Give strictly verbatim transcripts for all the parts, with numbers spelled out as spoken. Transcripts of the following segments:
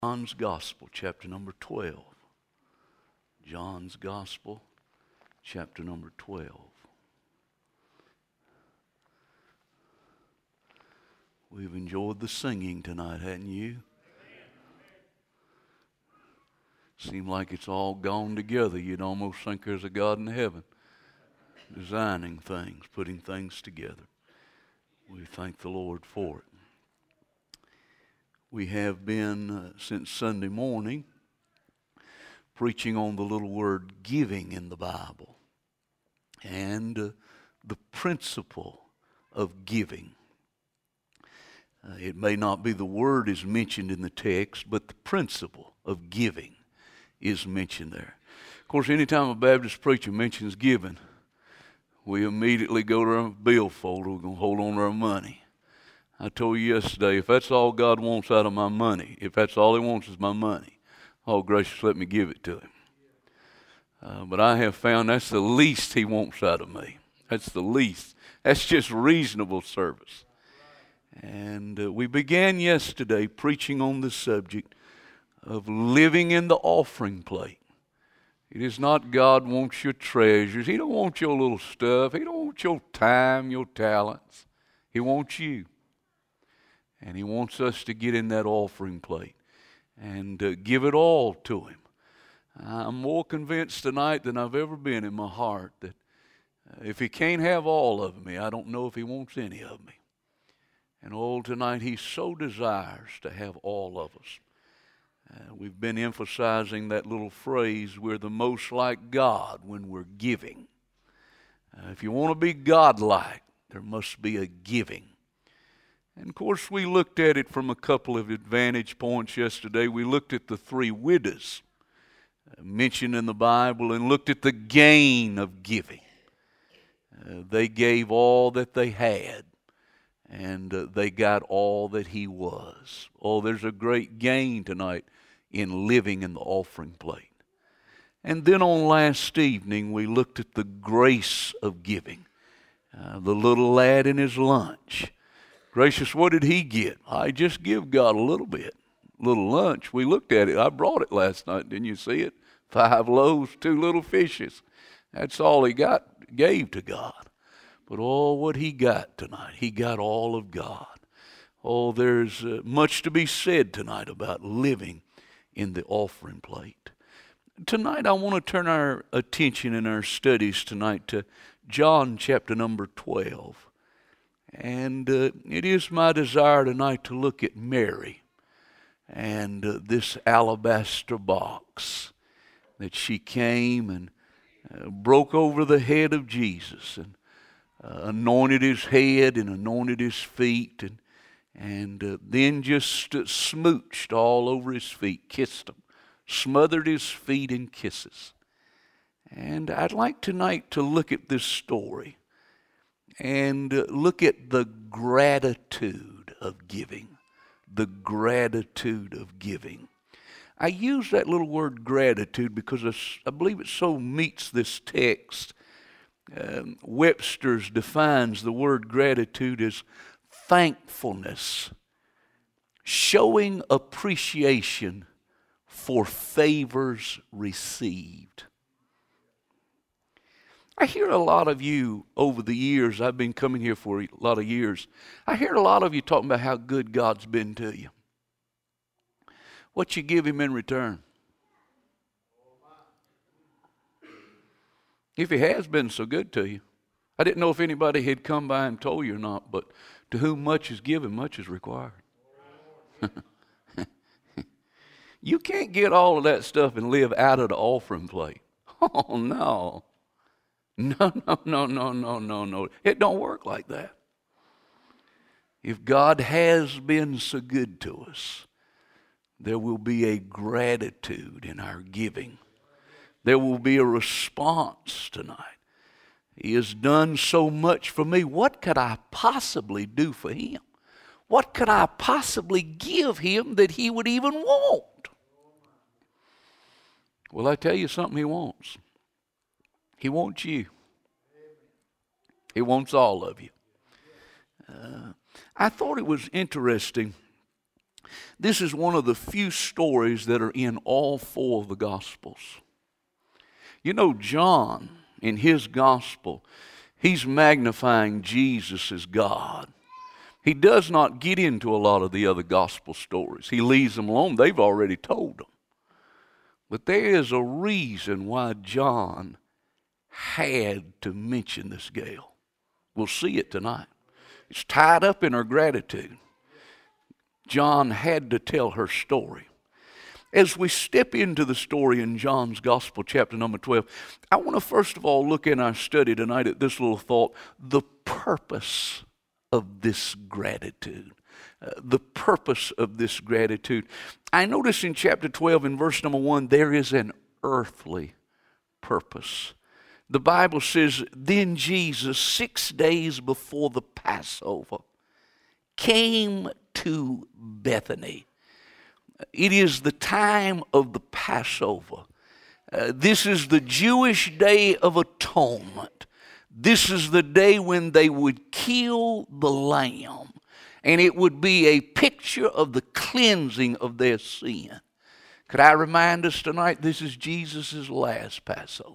John's Gospel, chapter number twelve. John's Gospel, chapter number twelve. We've enjoyed the singing tonight, hadn't you? Seemed like it's all gone together. You'd almost think there's a God in heaven designing things, putting things together. We thank the Lord for it. We have been, uh, since Sunday morning, preaching on the little word giving in the Bible and uh, the principle of giving. Uh, it may not be the word is mentioned in the text, but the principle of giving is mentioned there. Of course, anytime a Baptist preacher mentions giving, we immediately go to our billfold. We're going to hold on to our money. I told you yesterday, if that's all God wants out of my money, if that's all He wants is my money, oh, gracious, let me give it to Him. Uh, but I have found that's the least He wants out of me. That's the least. That's just reasonable service. And uh, we began yesterday preaching on the subject of living in the offering plate. It is not God wants your treasures. He don't want your little stuff. He don't want your time, your talents. He wants you. And He wants us to get in that offering plate and uh, give it all to Him. I'm more convinced tonight than I've ever been in my heart that uh, if He can't have all of me, I don't know if He wants any of me. And oh, tonight He so desires to have all of us. Uh, we've been emphasizing that little phrase, we're the most like God when we're giving. Uh, if you want to be God-like, there must be a giving. And of course, we looked at it from a couple of advantage points yesterday. We looked at the three widows uh, mentioned in the Bible and looked at the gain of giving. Uh, they gave all that they had, and uh, they got all that He was. Oh, there's a great gain tonight in living in the offering plate. And then on last evening, we looked at the grace of giving. Uh, the little lad in his lunch. Gracious, what did he get? I just give God a little bit. Little lunch. We looked at it. I brought it last night. Didn't you see it? Five loaves, two little fishes. That's all he got, gave to God. But oh, what he got tonight. He got all of God. Oh, there's uh, much to be said tonight about living in the offering plate. Tonight I want to turn our attention in our studies tonight to John chapter number twelve. And uh, it is my desire tonight to look at Mary and uh, this alabaster box that she came and uh, broke over the head of Jesus and uh, anointed His head and anointed His feet and, and uh, then just uh, smooched all over His feet, kissed them, smothered His feet in kisses. And I'd like tonight to look at this story and uh, look at the gratitude of giving. The gratitude of giving. I use that little word gratitude because I believe it so meets this text. Um, Webster's defines the word gratitude as thankfulness, showing appreciation for favors received. I hear a lot of you over the years, I've been coming here for a lot of years, I hear a lot of you talking about how good God's been to you. What you give Him in return? If He has been so good to you. I didn't know if anybody had come by and told you or not, but to whom much is given, much is required. You can't get all of that stuff and live out of the offering plate. Oh, no. No, no, no, no, no, no, no. It don't work like that. If God has been so good to us, there will be a gratitude in our giving. There will be a response tonight. He has done so much for me. What could I possibly do for Him? What could I possibly give Him that He would even want? Well, I tell you something He wants. He wants you. He wants all of you. Uh, I thought it was interesting This is one of the few stories that are in all four of the Gospels. You know, John, in his Gospel, he's magnifying Jesus as God. He does not get into a lot of the other Gospel stories. He leaves them alone. They've already told them. But there is a reason why John had to mention this gal. We'll see it tonight. It's tied up in her gratitude. John had to tell her story. As we step into the story in John's Gospel, chapter number twelve, I want to first of all look in our study tonight at this little thought, the purpose of this gratitude. Uh, the purpose of this gratitude. I notice in chapter twelve, in verse number one, there is an earthly purpose. The Bible says, then Jesus, six days before the Passover, came to Bethany. It is the time of the Passover. Uh, this is the Jewish Day of Atonement. This is the day when they would kill the lamb, and it would be a picture of the cleansing of their sin. Could I remind us tonight, this is Jesus' last Passover.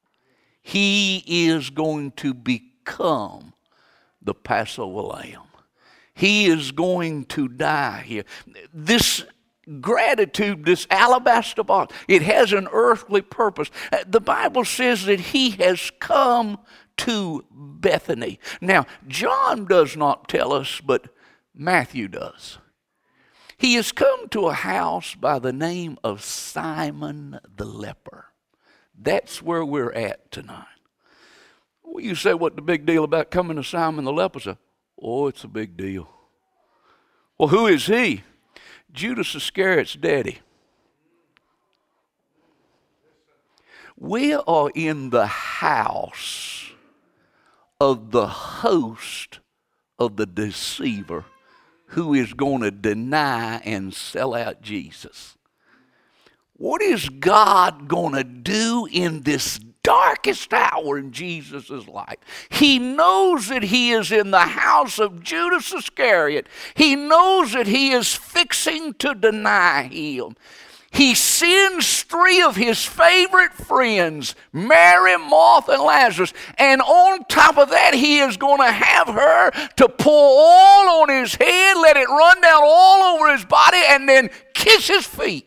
He is going to become the Passover lamb. He is going to die here. This gratitude, this alabaster box, it has an earthly purpose. The Bible says that he has come to Bethany. Now, John does not tell us, but Matthew does. He has come to a house by the name of Simon the leper. That's where we're at tonight. Well, you say, what the big deal about coming to Simon the leper? Oh, it's a big deal. Well, who is he? Judas Iscariot's daddy. We are in the house of the host of the deceiver who is going to deny and sell out Jesus. What is God going to do in this darkest hour in Jesus' life? He knows that he is in the house of Judas Iscariot. He knows that he is fixing to deny him. He sends three of his favorite friends, Mary, Martha, and Lazarus. And on top of that, he is going to have her to pour oil on his head, let it run down all over his body, and then kiss his feet.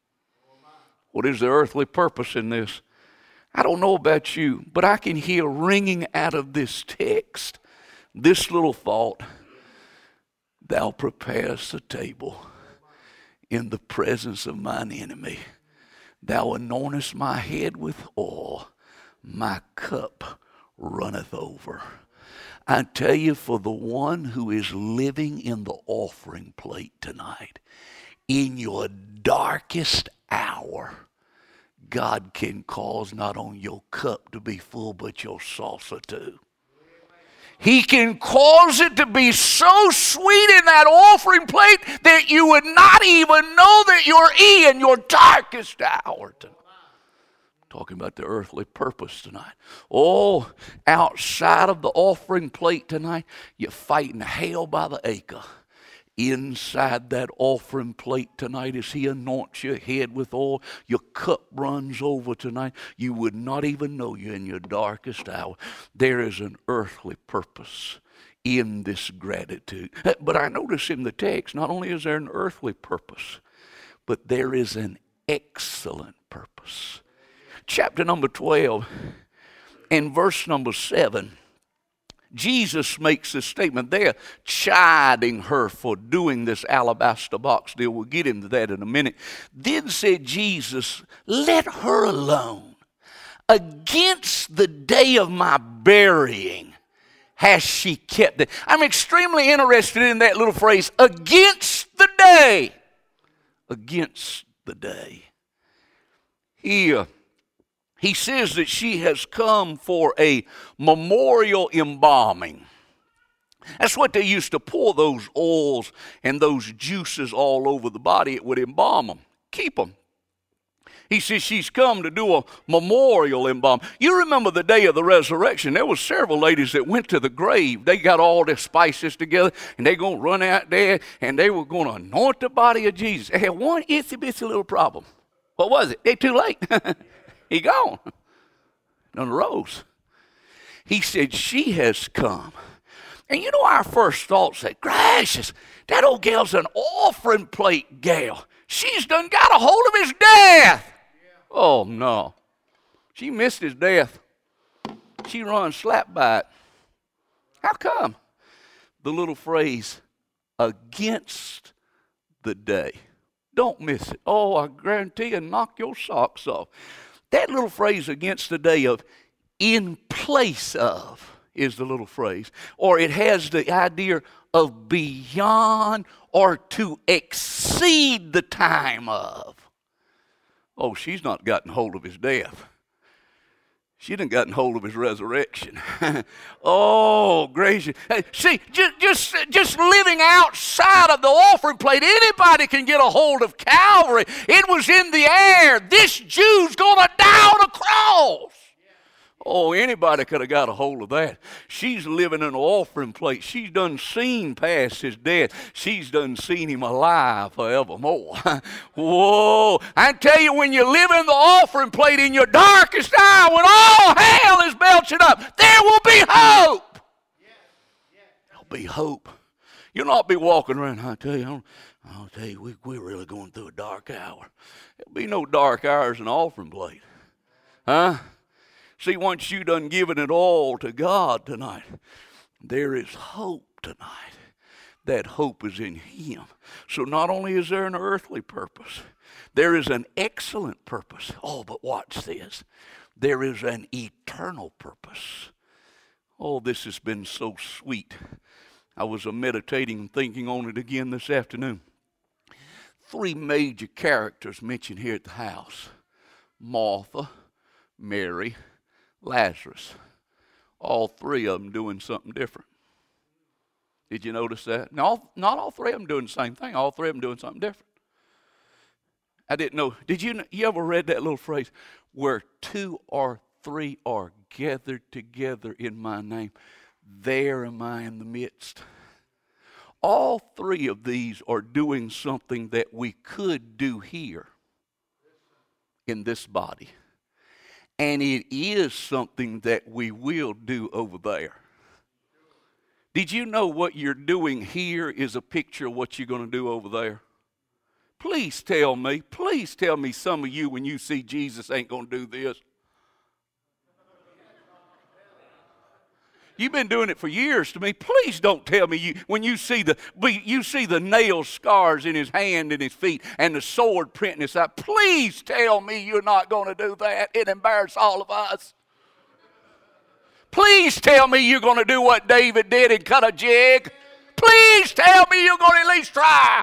What is the earthly purpose in this? I don't know about you, but I can hear ringing out of this text this little thought. Thou preparest a table in the presence of mine enemy. Thou anointest my head with oil. My cup runneth over. I tell you, for the one who is living in the offering plate tonight, in your darkest hour, God can cause not only your cup to be full, but your saucer too. He can cause it to be so sweet in that offering plate that you would not even know that you're in your darkest hour tonight. Talking about the earthly purpose tonight. Oh, outside of the offering plate tonight, you're fighting hell by the acre. Inside that offering plate tonight, as he anoints your head with oil, your cup runs over tonight. You would not even know you're in your darkest hour. There is an earthly purpose in this gratitude. But I notice in the text, not only is there an earthly purpose, but there is an excellent purpose. Chapter number twelve and verse number seven. Jesus makes this statement. They're chiding her for doing this alabaster box deal. We'll get into that in a minute. Then said Jesus, let her alone. Against the day of my burying has she kept it. I'm extremely interested in that little phrase, against the day. Against the day. Here. He says that she has come for a memorial embalming. That's what they used to pour those oils and those juices all over the body. It would embalm them, keep them. He says she's come to do a memorial embalm. You remember the day of the resurrection. There was several ladies that went to the grave. They got all their spices together, and they going to run out there, and they were going to anoint the body of Jesus. They had one itsy-bitsy little problem. What was it? They too late. He gone. None rose. He said, she has come. And you know our first thought said, gracious, that old gal's an offering plate gal. She's done got a hold of his death. Oh, no. She missed his death. She run slap by it. How come? The little phrase, against the day. Don't miss it. Oh, I guarantee you, knock your socks off. That little phrase, against the day of, in place of, is the little phrase. Or it has the idea of beyond or to exceed the time of. Oh, she's not gotten hold of his death. She done gotten hold of his resurrection. Oh, gracious. Hey, see, just, just, just living outside of the offering plate, anybody can get a hold of Calvary. It was in the air. This Jew's going to die on a cross. Oh, anybody could have got a hold of that. She's living in an offering plate. She's done seen past his death. She's done seen him alive forevermore. Whoa. I tell you, when you live in the offering plate in your darkest hour, when all hell is belching up, there will be hope. There'll be hope. You'll not be walking around, I tell you, I'll, I'll tell you, we, we're really going through a dark hour. There'll be no dark hours in an offering plate. Huh? See, once you done given it all to God tonight, there is hope tonight. That hope is in Him. So not only is there an earthly purpose, there is an excellent purpose. Oh, but watch this. There is an eternal purpose. Oh, this has been so sweet. I was meditating and thinking on it again this afternoon. Three major characters mentioned here at the house. Martha, Mary, Lazarus. All three of them doing something different. Did you notice that? No, not all three of them doing the same thing. All three of them doing something different. I didn't know. Did you you ever read that little phrase? Where two or three are gathered together in my name, there am I in the midst. All three of these are doing something that we could do here in this body. And it is something that we will do over there. Did you know what you're doing here is a picture of what you're going to do over there? Please tell me, please tell me some of you when you see Jesus ain't going to do this. You've been doing it for years to me. Please don't tell me you when you see the you see the nail scars in his hand and his feet and the sword print in his side. Please tell me you're not going to do that. It embarrasses all of us. Please tell me you're going to do what David did and cut a jig. Please tell me you're going to at least try.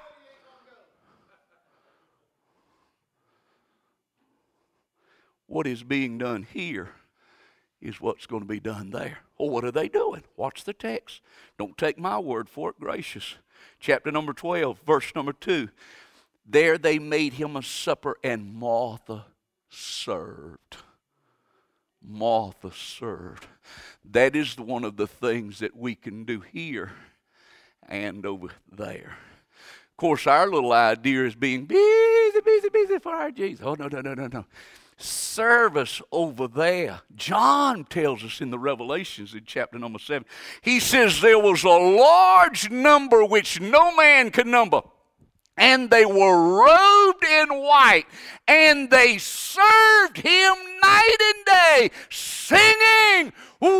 What is being done here is what's going to be done there. Well, what are they doing? Watch the text. Don't take my word for it, gracious. Chapter number twelve, verse number two. There they made him a supper, and Martha served. Martha served. That is one of the things that we can do here and over there. Of course, our little idea is being busy, busy, busy for our Jesus. Oh, no, no, no, no, no. Service over there. John tells us in the Revelations in chapter number seven. He says there was a large number which no man could number. And they were robed in white. And they served him night and day, singing,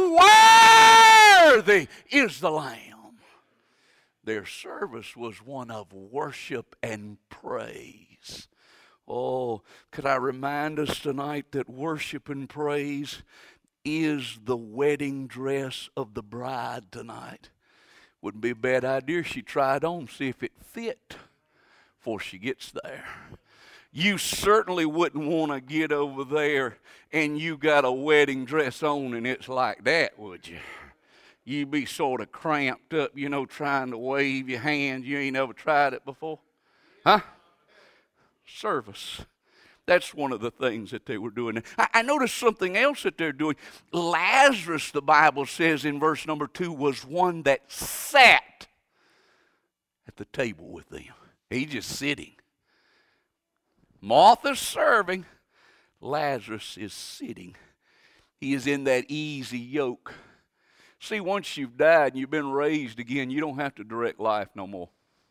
worthy is the Lamb. Their service was one of worship and praise. Oh, could I remind us tonight that worship and praise is the wedding dress of the bride tonight. Wouldn't be a bad idea she tried on, see if it fit before she gets there. You certainly wouldn't want to get over there and you got a wedding dress on and it's like that, would you? You'd be sort of cramped up, you know, trying to wave your hands. You ain't ever tried it before. Huh? Service. That's one of the things that they were doing. I, I noticed something else that they're doing. Lazarus, the Bible says in verse number two, was one that sat at the table with them. He's just sitting. Martha's serving. Lazarus is sitting. He is in that easy yoke. See, once you've died and you've been raised again, you don't have to direct life no more.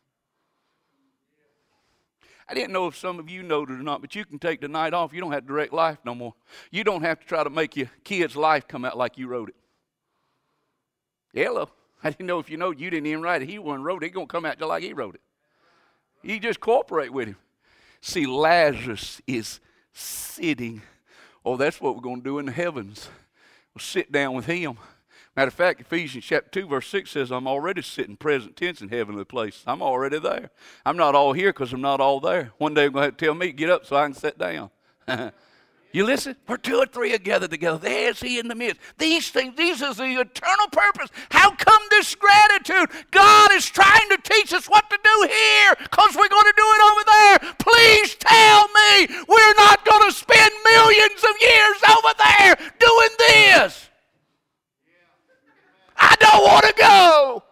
I didn't know if some of you know it or not, but you can take the night off. You don't have to direct life no more. You don't have to try to make your kid's life come out like you wrote it. Hello. I didn't know if you know you didn't even write it. He wasn't wrote it. It's going to come out just like he wrote it. You just cooperate with him. See, Lazarus is sitting. Oh, that's what we're going to do in the heavens. We'll sit down with him. Matter of fact, Ephesians chapter two, verse six says, I'm already sitting present tense in heavenly place. I'm already there. I'm not all here because I'm not all there. One day I'm going to have to tell me, get up so I can sit down. You listen? Where two or three are gathered together, there's he in the midst. These things, these is the eternal purpose. How come this gratitude? God is trying to teach us what to do here because we're going to do it over there. Please tell me we're not going to spend millions of years over there doing this. I don't want to go.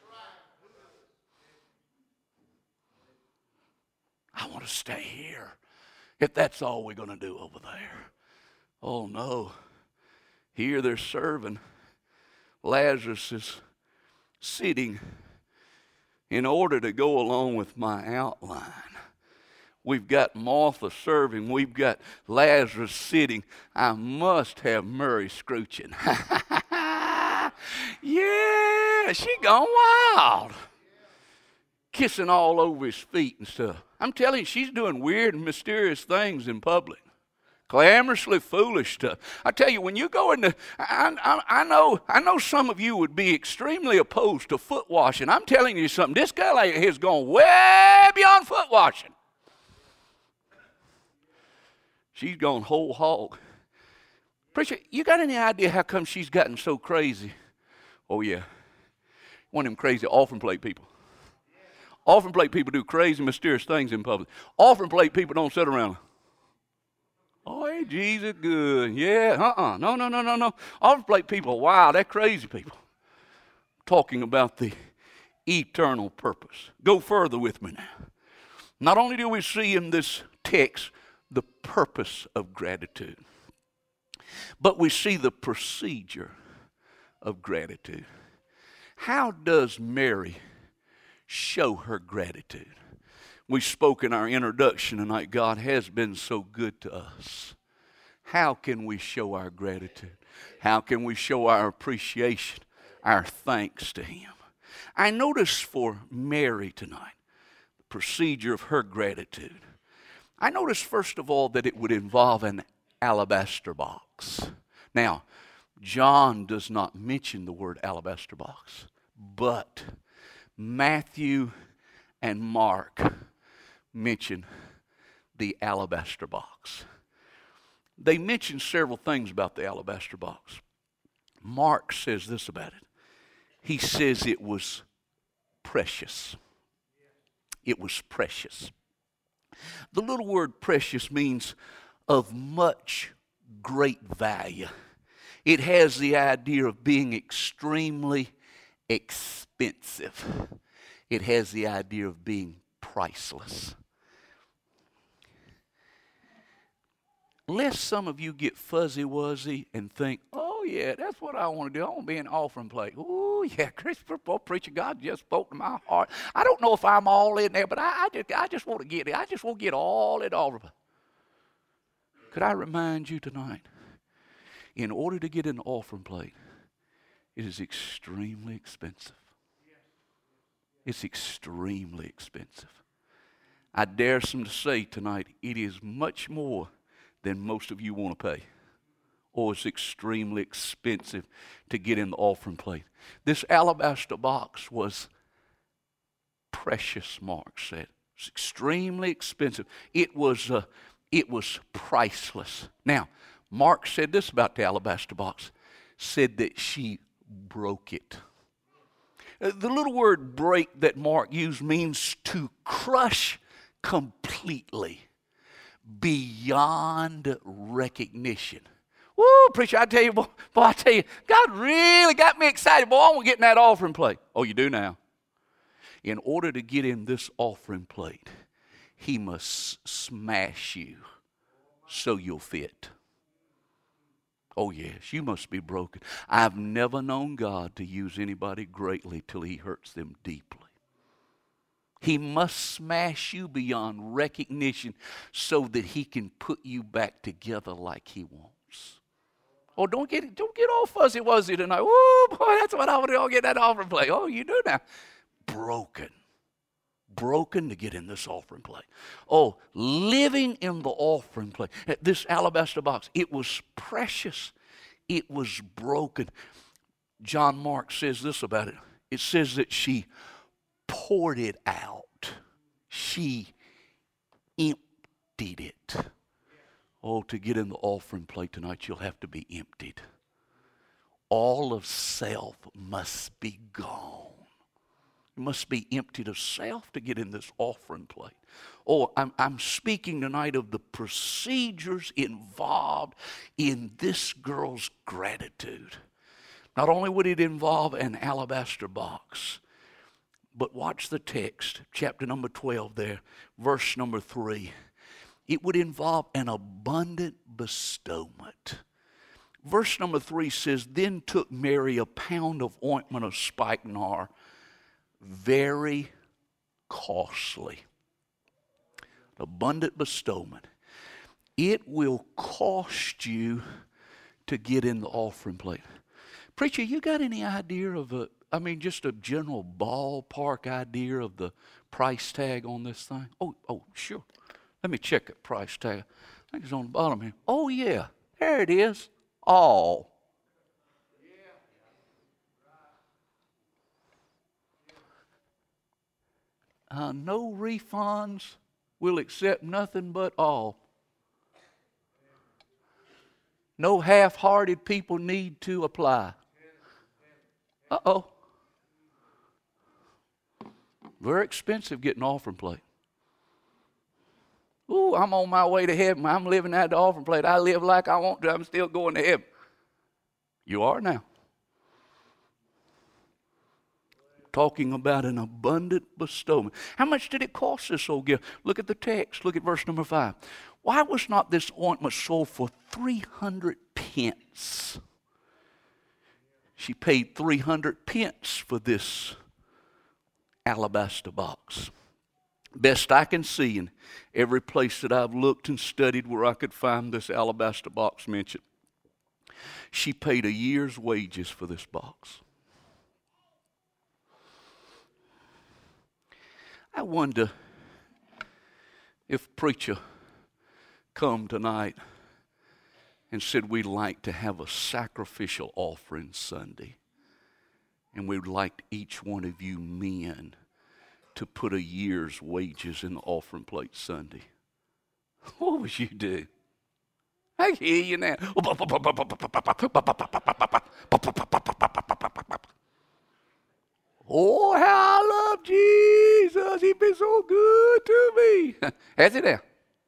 I want to stay here if that's all we're going to do over there. Oh, no. Here they're serving. Lazarus is sitting. In order to go along with my outline, we've got Martha serving. We've got Lazarus sitting. I must have Mary scrooching. Yeah, she gone wild. Kissing all over his feet and stuff. I'm telling you, she's doing weird and mysterious things in public. Glamorously foolish stuff. I tell you, when you go into, I, I, I know I know some of you would be extremely opposed to foot washing. I'm telling you something. This guy has gone way beyond foot washing. She's gone whole hog. Preacher, you got any idea how come she's gotten so crazy? Oh, yeah. One of them crazy offering plate people. Offering plate people do crazy, mysterious things in public. Offering plate people don't sit around. Oh, hey, Jesus, good. Yeah, uh-uh. No, no, no, no, no. Offering plate people, wow, they're crazy people. Talking about the eternal purpose. Go further with me now. Not only do we see in this text the purpose of gratitude, but we see the procedure of gratitude. How does Mary show her gratitude? We spoke in our introduction tonight, God has been so good to us. How can we show our gratitude? How can we show our appreciation, our thanks to Him? I notice for Mary tonight, the procedure of her gratitude. I notice first of all that it would involve an alabaster box. Now, John does not mention the word alabaster box, but Matthew and Mark mention the alabaster box. They mention several things about the alabaster box. Mark says this about it. He says it was precious. It was precious. The little word precious means of much great value. It has the idea of being extremely expensive. It has the idea of being priceless. Lest some of you get fuzzy-wuzzy and think, oh yeah, that's what I want to do. I want to be an offering plate. Oh yeah, Christopher, oh, preacher, God just spoke to my heart. I don't know if I'm all in there, but I, I, just, I just want to get it. I just want to get all it all. Could I remind you tonight, in order to get an offering plate, it is extremely expensive. It's extremely expensive. I dare some to say tonight, it is much more than most of you want to pay. Or it's extremely expensive to get in the offering plate. This alabaster box was precious, Mark said. It's extremely expensive. It was, uh, it was priceless. Now, Mark said this about the alabaster box, said that she broke it. The little word break that Mark used means to crush completely, beyond beyond recognition. Woo, preacher, I tell you, boy, boy, I tell you, God really got me excited. Boy, I want to get in that offering plate. Oh, you do now? In order to get in this offering plate, he must smash you so you'll fit. Oh, yes, you must be broken. I've never known God to use anybody greatly till he hurts them deeply. He must smash you beyond recognition so that he can put you back together like he wants. Oh, don't get don't get all fuzzy wuzzy tonight. Oh, boy, that's what I want to do. I'll get that offering plate. Oh, you do now. Broken. Broken to get in this offering plate. Oh, living in the offering plate. This alabaster box, it was precious. It was broken. John Mark says this about it. It says that she poured it out. She emptied it. Oh, to get in the offering plate tonight, you'll have to be emptied. All of self must be gone. You must be emptied of self to get in this offering plate. Oh, I'm, I'm speaking tonight of the procedures involved in this girl's gratitude. Not only would it involve an alabaster box, but watch the text, chapter number twelve there, verse number three. It would involve an abundant bestowment. Verse number three says, then took Mary a pound of ointment of spikenard, very costly. Abundant bestowment. It will cost you to get in the offering plate. Preacher, you got any idea of a, I mean, just a general ballpark idea of the price tag on this thing? Oh, oh, sure. Let me check the price tag. I think it's on the bottom here. Oh, yeah. There it is. All. Uh, no refunds. We'll accept nothing but all. No half-hearted people need to apply. Uh-oh. Very expensive getting offering plate. Ooh, I'm on my way to heaven. I'm living at the offering plate. I live like I want to. I'm still going to heaven. You are now. Talking about an abundant bestowment. How much did it cost this old girl? Look at the text. Look at verse number five. Why was not this ointment sold for three hundred pence? She paid three hundred pence for this alabaster box. Best I can see in every place that I've looked and studied where I could find this alabaster box mentioned, she paid a year's wages for this box. I wonder if a preacher come tonight and said we'd like to have a sacrificial offering Sunday, and we'd like each one of you men to put a year's wages in the offering plate Sunday. What would you do? I hear you now. Oh, how I love Jesus. He's been so good to me. Has he there?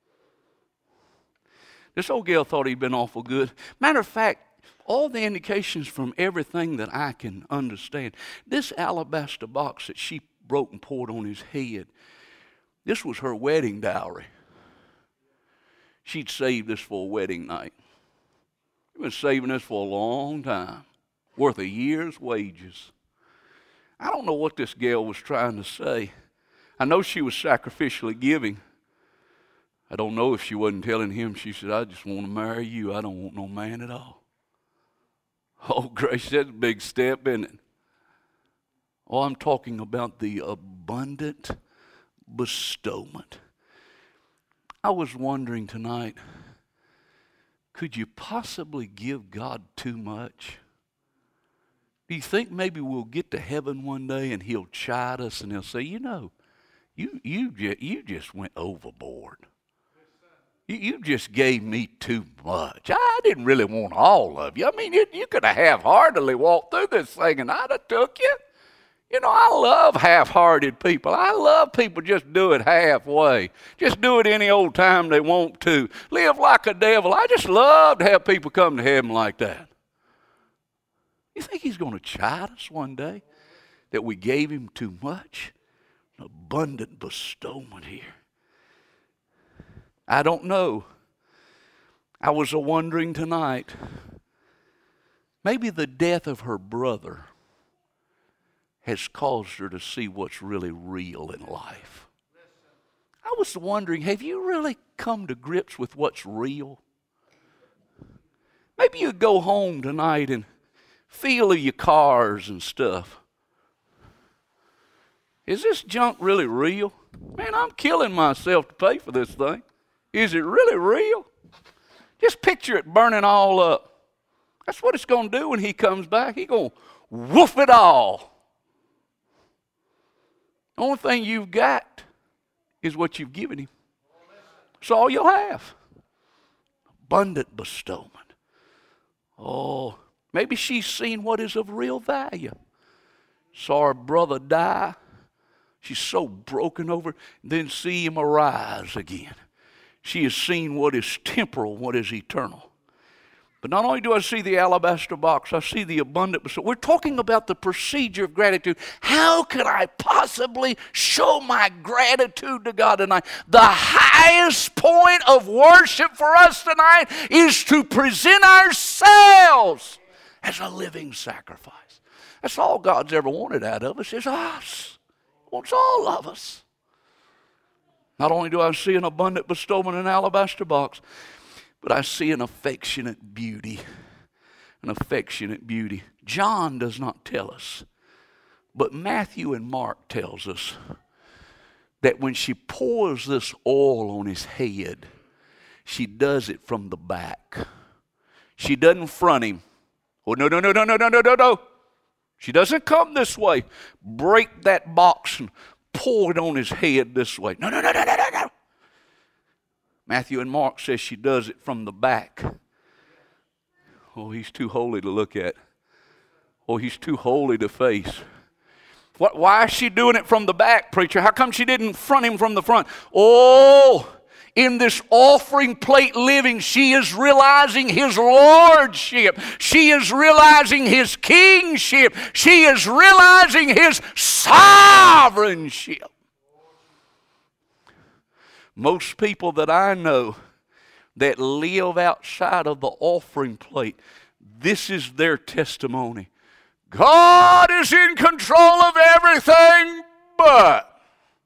This old girl thought he'd been awful good. Matter of fact, all the indications from everything that I can understand, this alabaster box that she broke and poured on his head, this was her wedding dowry. She'd saved this for a wedding night. She'd been saving this for a long time, worth a year's wages. I don't know what this gal was trying to say. I know she was sacrificially giving. I don't know if she wasn't telling him, she said, I just want to marry you. I don't want no man at all. Oh, gracious, that's a big step, isn't it? Oh, I'm talking about the abundant bestowment. I was wondering tonight, could you possibly give God too much? Do you think maybe we'll get to heaven one day and he'll chide us and he'll say, you know, you you just, you just went overboard. You, you just gave me too much. I didn't really want all of you. I mean, you, you could have half-heartedly walked through this thing and I'd have took you. You know, I love half-hearted people. I love people just do it halfway. Just do it any old time they want to. Live like a devil. I just love to have people come to heaven like that. You think he's going to chide us one day that we gave him too much? An abundant bestowment here. I don't know. I was a wondering tonight. Maybe the death of her brother has caused her to see what's really real in life. I was wondering, have you really come to grips with what's real? Maybe you go home tonight and feel of your cars and stuff. Is this junk really real? Man, I'm killing myself to pay for this thing. Is it really real? Just picture it burning all up. That's what it's going to do when he comes back. He's going to woof it all. The only thing you've got is what you've given him. That's all you'll have. Abundant bestowment. Oh, maybe she's seen what is of real value. Saw her brother die. She's so broken over, then see him arise again. She has seen what is temporal, what is eternal. But not only do I see the alabaster box, I see the abundant bestowment. We're talking about the procedure of gratitude. How can I possibly show my gratitude to God tonight? The highest point of worship for us tonight is to present ourselves as a living sacrifice. That's all God's ever wanted out of us, is us. He wants all of us. Not only do I see an abundant bestowment in an alabaster box, but I see an affectionate beauty, an affectionate beauty. John does not tell us, but Matthew and Mark tells us that when she pours this oil on his head, she does it from the back. She doesn't front him. Oh, no, no, no, no, no, no, no, no, no. She doesn't come this way, break that box and pour it on his head this way. No, no, no, no, no, no, no. Matthew and Mark says she does it from the back. Oh, he's too holy to look at. Oh, he's too holy to face. What, why is she doing it from the back, preacher? How come she didn't front him from the front? Oh, in this offering plate living, she is realizing his lordship. She is realizing his kingship. She is realizing his sovereignship. Most people that I know that live outside of the offering plate, this is their testimony. God is in control of everything, but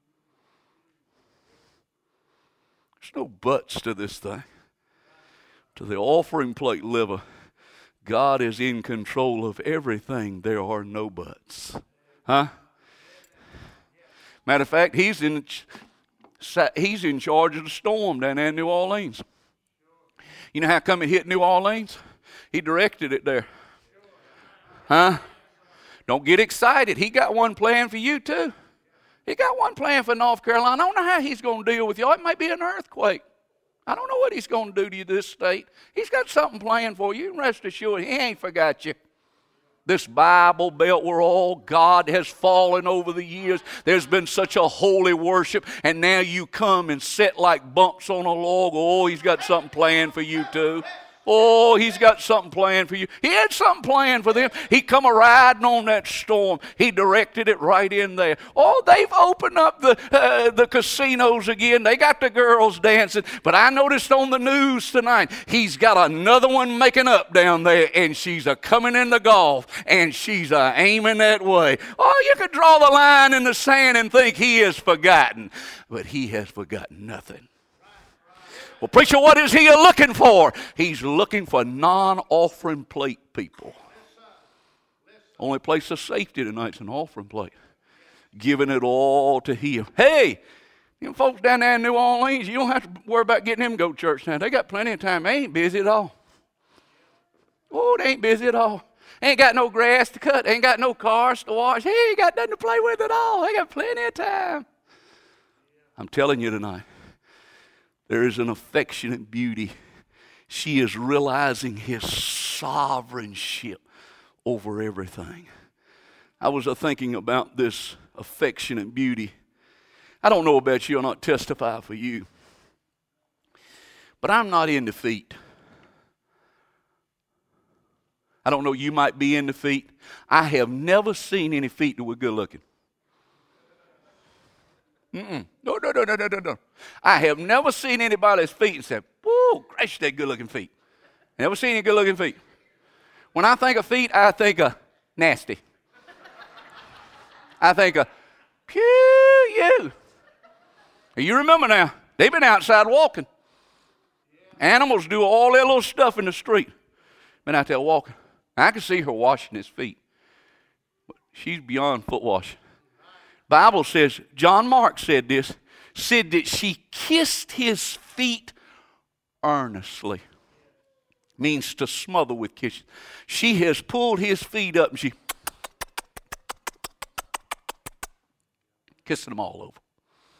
there's no buts to this thing. To the offering plate liver, God is in control of everything. There are no buts. Huh? Matter of fact, he's in... He's in charge of the storm down there in New Orleans. You know how come it hit New Orleans? He directed it there. Huh? Don't get excited. He got one plan for you too. He got one plan for North Carolina. I don't know how he's going to deal with y'all. It might be an earthquake. I don't know what he's going to do to you this state. He's got something planned for you. Rest assured, he ain't forgot you. This Bible Belt where all God has fallen over the years. There's been such a holy worship, and now you come and sit like bumps on a log. Oh, he's got something planned for you too. Oh, he's got something planned for you. He had something planned for them. He come a riding on that storm. He directed it right in there. Oh, they've opened up the uh, the casinos again. They got the girls dancing. But I noticed on the news tonight, he's got another one making up down there, and she's a coming in the Gulf, and she's a aiming that way. Oh, you could draw the line in the sand and think he has forgotten. But he has forgotten nothing. Well, preacher, what is he looking for? He's looking for non-offering plate people. Only place of safety tonight's an offering plate. Giving it all to him. Hey, them folks down there in New Orleans, you don't have to worry about getting them to go to church now. They got plenty of time. They ain't busy at all. Oh, they ain't busy at all. They ain't got no grass to cut. They ain't got no cars to wash. They ain't got nothing to play with at all. They got plenty of time. I'm telling you tonight, there is an affectionate beauty. She is realizing his sovereignship over everything. I was uh, thinking about this affectionate beauty. I don't know about you, I'll not testify for you. But I'm not into feet. I don't know, you might be into feet. I have never seen any feet that were good looking. Mm-mm. No, no, no, no, no, no, no. I have never seen anybody's feet and said, whoa, gracious, they're good looking feet. Never seen any good looking feet. When I think of feet, I think of nasty. I think of, pew, you. You remember now, they've been outside walking. Animals do all their little stuff in the street. Been out there walking. I can see her washing his feet. She's beyond foot washing. Bible says, John Mark said this, said that she kissed his feet earnestly. Means to smother with kisses. She has pulled his feet up and she kissing them all over.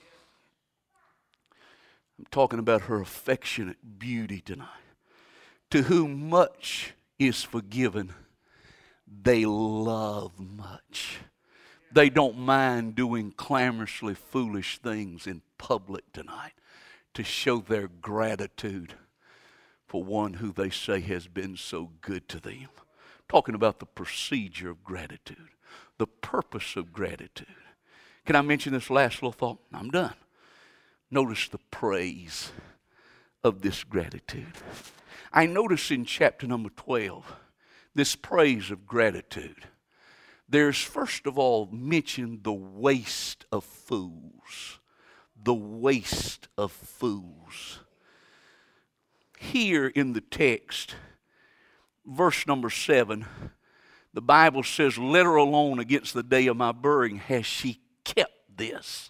I'm talking about her affectionate beauty tonight. To whom much is forgiven, they love much. They don't mind doing clamorously foolish things in public tonight to show their gratitude for one who they say has been so good to them. Talking about the procedure of gratitude, the purpose of gratitude. Can I mention this last little thought? I'm done. Notice the praise of this gratitude. I notice in chapter number twelve, this praise of gratitude. There's first of all mentioned the waste of fools. The waste of fools. Here in the text, verse number seven, the Bible says, let her alone against the day of my burying has she kept this.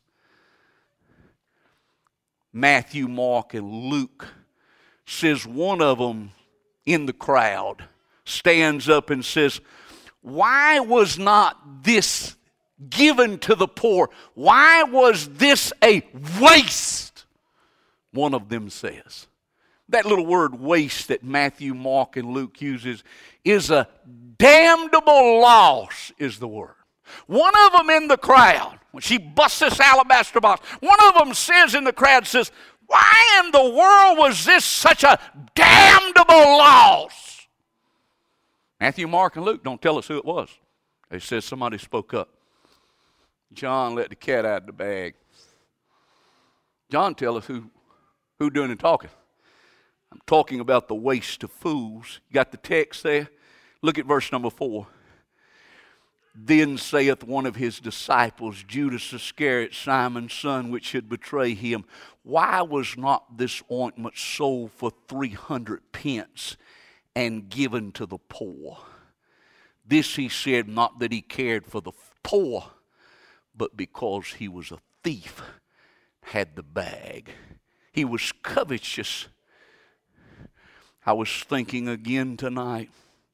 Matthew, Mark, and Luke says one of them in the crowd stands up and says, why was not this given to the poor? Why was this a waste? One of them says. That little word waste that Matthew, Mark, and Luke uses is a damnable loss is the word. One of them in the crowd, when she busts this alabaster box, one of them says in the crowd, says, why in the world was this such a damnable loss? Matthew, Mark, and Luke don't tell us who it was. They says somebody spoke up. John let the cat out of the bag. John tells us who, who doing the talking. I'm talking about the waste of fools. You got the text there? Look at verse number four. Then saith one of his disciples, Judas Iscariot, Simon's son, which should betray him, why was not this ointment sold for three hundred pence and given to the poor? This he said, not that he cared for the poor, but because he was a thief, had the bag. He was covetous. I was thinking again tonight,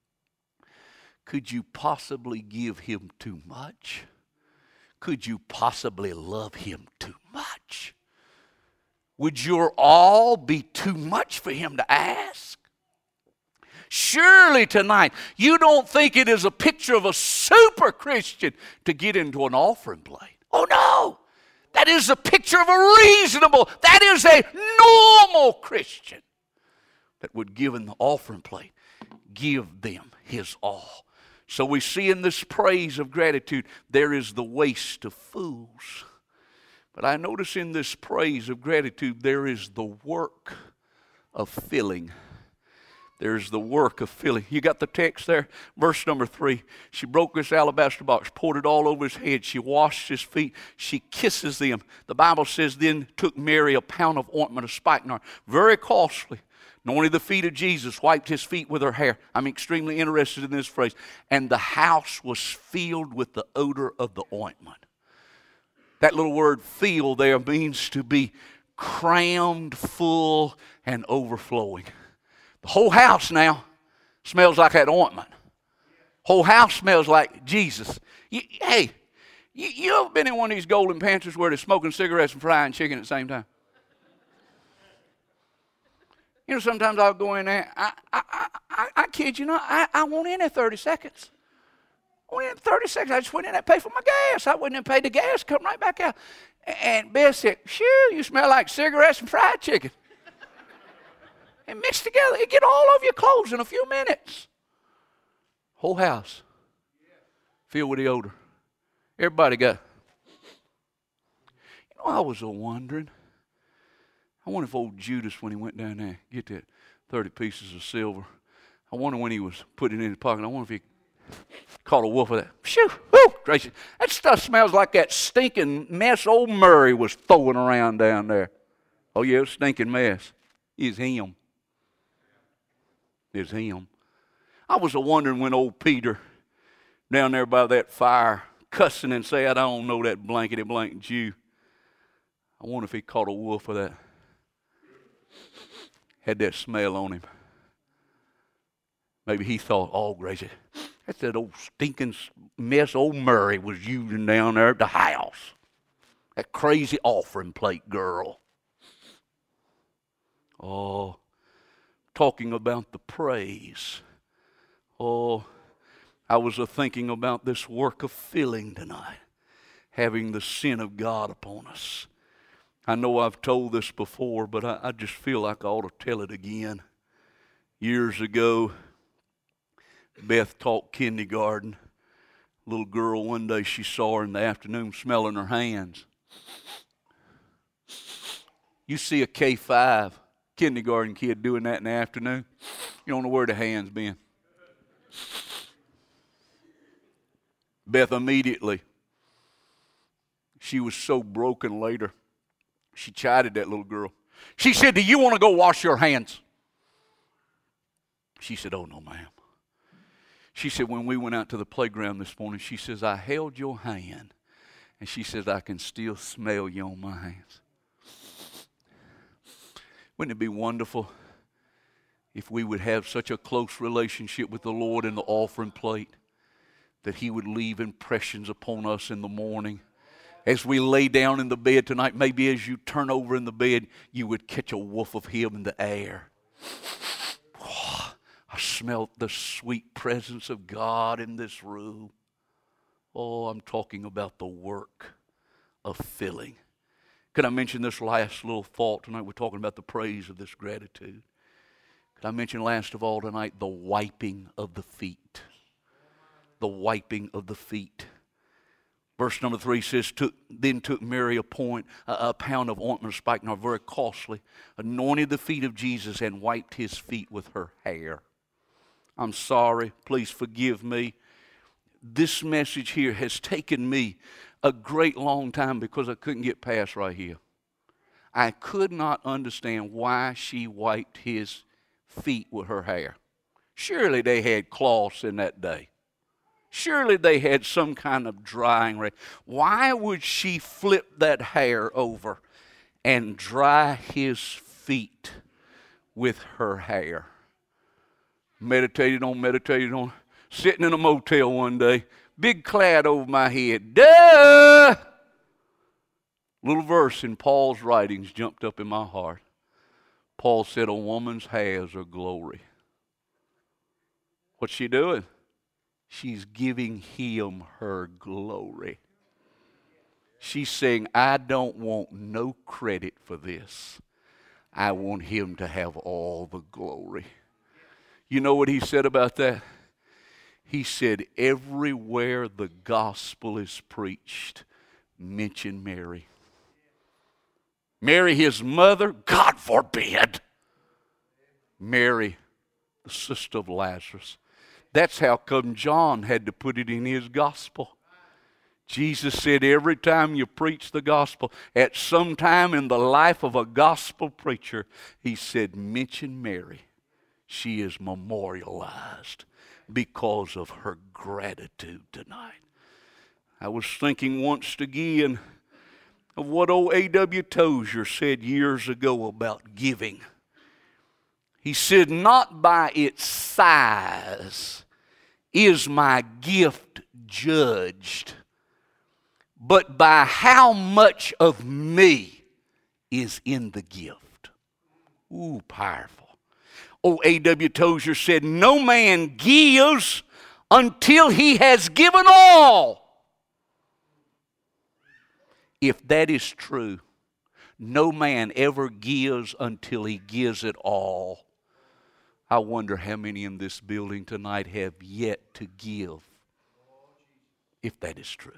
could you possibly give him too much? Could you possibly love him too much? Would your all be too much for him to ask? Surely tonight, you don't think it is a picture of a super Christian to get into an offering plate. Oh no! That is a picture of a reasonable, that is a normal Christian that would give in the offering plate, give them his all. So we see in this praise of gratitude, there is the waste of fools. But I notice in this praise of gratitude, there is the work of filling. There's the work of filling. You got the text there? Verse number three. She broke this alabaster box, poured it all over his head. She washed his feet. She kisses them. The Bible says, then took Mary a pound of ointment of spikenard, very costly, anointed the feet of Jesus, wiped his feet with her hair. I'm extremely interested in this phrase. And the house was filled with the odor of the ointment. That little word fill there means to be crammed, full, and overflowing. The whole house now smells like that ointment. Whole house smells like Jesus. You, hey, you, you ever been in one of these golden pantries where they're smoking cigarettes and frying chicken at the same time? You know, sometimes I'll go in there. I, I, I, I kid you not, I, I won't in there thirty seconds. I went in thirty seconds. I just went in and paid for my gas. I went in and paid the gas, come right back out. And Beth said, "Shoo, you smell like cigarettes and fried chicken." And mixed together. It get all over your clothes in a few minutes. Whole house filled with the odor. Everybody got. You know, I was a wondering. I wonder if old Judas, when he went down there, get that thirty pieces of silver. I wonder when he was putting it in his pocket. I wonder if he caught a whiff of that. Phew, whew, gracious. That stuff smells like that stinking mess old Murray was throwing around down there. Oh, yeah, it was stinking mess. It's him. It's him. I was a wondering when old Peter, down there by that fire, cussing and saying, "I don't know that blankety blank Jew." I wonder if he caught a whiff of that. Had that smell on him. Maybe he thought, "Oh, gracious, that's that old stinking mess old Murray was using down there at the house. That crazy offering plate girl." Oh, talking about the praise. Oh, I was a thinking about this work of filling tonight, having the sin of God upon us. I know I've told this before, but I, I just feel like I ought to tell it again. Years ago, Beth taught kindergarten. Little girl, one day she saw her in the afternoon smelling her hands. You see a K five kindergarten kid doing that in the afternoon, you don't know where the hands been. Beth immediately, she was so broken later, she chided that little girl. She said, "Do you want to go wash your hands?" She said, "Oh, no, ma'am." She said, "When we went out to the playground this morning," she says, "I held your hand." And she says, "I can still smell you on my hands." Wouldn't it be wonderful if we would have such a close relationship with the Lord in the offering plate that He would leave impressions upon us in the morning? As we lay down in the bed tonight, maybe as you turn over in the bed, you would catch a whiff of Him in the air. Oh, I smelled the sweet presence of God in this room. Oh, I'm talking about the work of filling. Could I mention this last little thought tonight? We're talking about the praise of this gratitude. Could I mention last of all tonight the wiping of the feet? The wiping of the feet. Verse number three says, took, then took Mary a, point, a, a pound of ointment of spikenard, very costly, anointed the feet of Jesus and wiped His feet with her hair. I'm sorry, please forgive me. This message here has taken me a great long time because I couldn't get past right here. I could not understand why she wiped His feet with her hair. Surely they had cloths in that day. Surely they had some kind of drying rate. Why would she flip that hair over and dry His feet with her hair? Meditated on, meditated on. Sitting in a motel one day, big cloud over my head. Duh! Little verse in Paul's writings jumped up in my heart. Paul said, "A woman's hairs are glory." What's she doing? She's giving Him her glory. She's saying, "I don't want no credit for this. I want Him to have all the glory." You know what he said about that? He said, everywhere the gospel is preached, mention Mary. Mary, His mother, God forbid. Mary, the sister of Lazarus. That's how come John had to put it in his gospel. Jesus said every time you preach the gospel, at some time in the life of a gospel preacher, He said, mention Mary. She is memorialized because of her gratitude tonight. I was thinking once again of what old A W Tozier said years ago about giving. He said, "Not by its size is my gift judged, but by how much of me is in the gift." Ooh, powerful. Oh, A W Tozier said, "No man gives until he has given all. If that is true, no man ever gives until he gives it all. I wonder how many in this building tonight have yet to give, if that is true.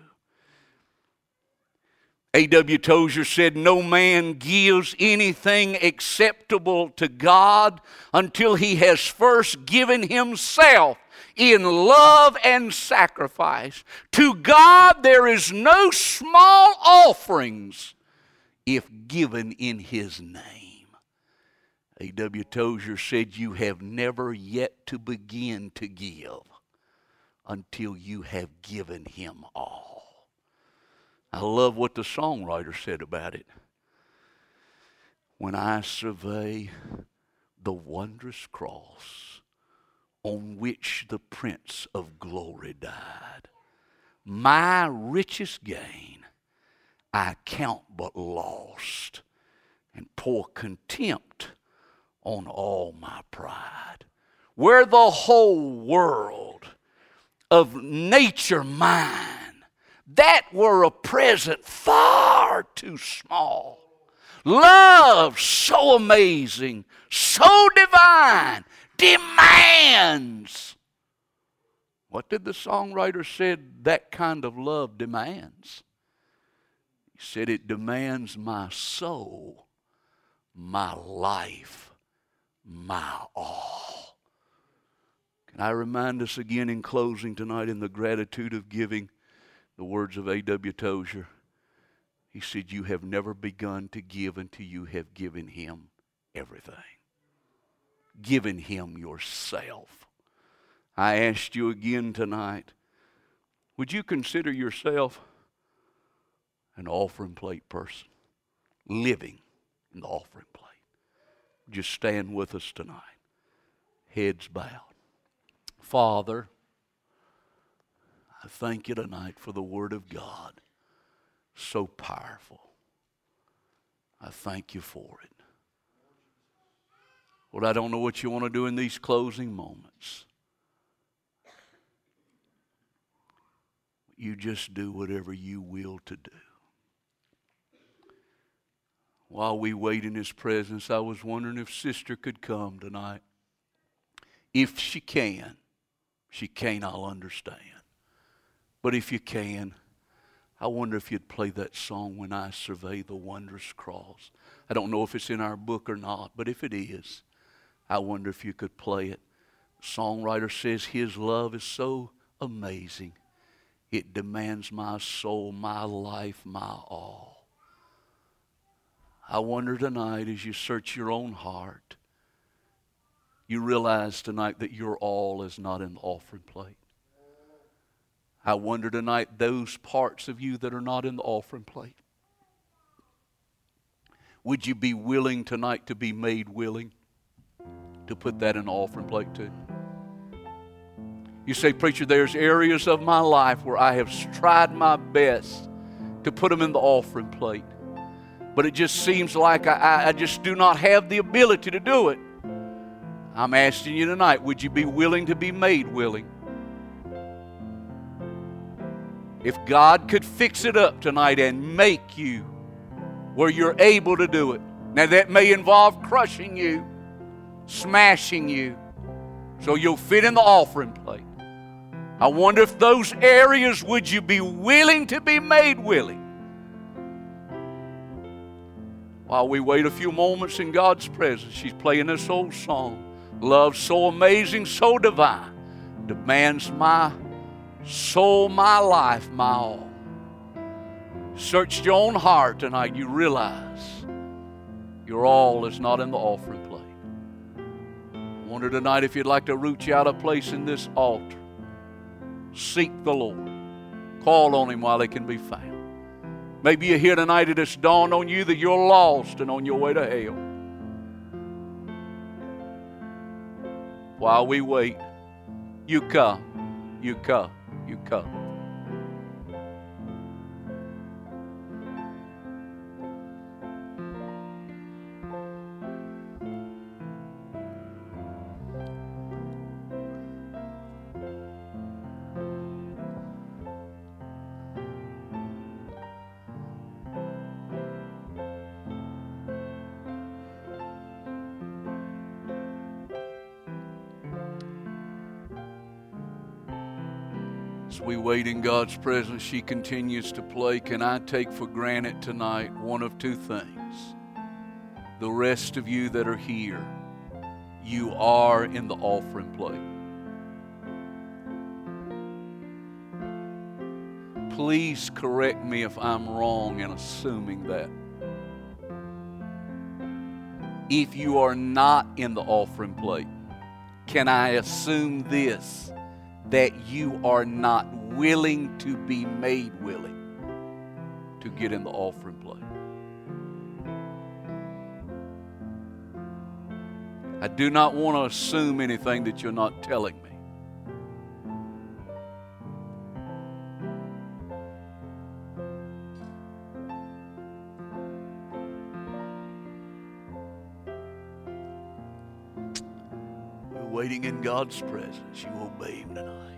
A W Tozer said, no man gives anything acceptable to God until he has first given himself in love and sacrifice. To God there is no small offerings if given in his name. A W Tozer said, you have never yet to begin to give until you have given him all. I love what the songwriter said about it. When I survey the wondrous cross on which the Prince of Glory died, my richest gain I count but lost, and pour contempt on all my pride. Where the whole world of nature mine, that were a present far too small. Love so amazing, so divine, demands. What did the songwriter say that kind of love demands? He said it demands my soul, my life, my all. Can I remind us again in closing tonight in the gratitude of giving, the words of A W Tozer. He said, you have never begun to give until you have given him everything. Given him yourself. I asked you again tonight, would you consider yourself an offering plate person? Living in the offering plate. Would you stand with us tonight? Heads bowed. Father, I thank you tonight for the Word of God. So powerful. I thank you for it. Lord, I don't know what you want to do in these closing moments. You just do whatever you will to do. While we wait in his presence, I was wondering if Sister could come tonight. If she can. If she can't, I'll understand. But if you can, I wonder if you'd play that song, When I Survey the Wondrous Cross. I don't know if it's in our book or not, but if it is, I wonder if you could play it. The songwriter says his love is so amazing. It demands my soul, my life, my all. I wonder tonight as you search your own heart, you realize tonight that your all is not in the offering plate. I wonder tonight, those parts of you that are not in the offering plate, would you be willing tonight to be made willing to put that in the offering plate too? You say, preacher, there's areas of my life where I have tried my best to put them in the offering plate, but it just seems like I, I just do not have the ability to do it. I'm asking you tonight, would you be willing to be made willing? If God could fix it up tonight and make you where you're able to do it. Now that may involve crushing you, smashing you, so you'll fit in the offering plate. I wonder if those areas, would you be willing to be made willing? While we wait a few moments in God's presence, she's playing this old song. Love so amazing, so divine, demands my soul, my life, my all. Search your own heart tonight. You realize your all is not in the offering plate. I wonder tonight if you'd like to root you out a place in this altar. Seek the Lord. Call on him while he can be found. Maybe you're here tonight and it's dawned on you that you're lost and on your way to hell. While we wait, you come, you come, you come. As we wait in God's presence, she continues to play. Can I take for granted tonight one of two things? The rest of you that are here, you are in the offering plate. Please correct me if I'm wrong in assuming that. If you are not in the offering plate, can I assume this, that you are not willing to be made willing to get in the offering plate? I do not want to assume anything that you're not telling me. We're waiting in God's presence. You obey Him tonight.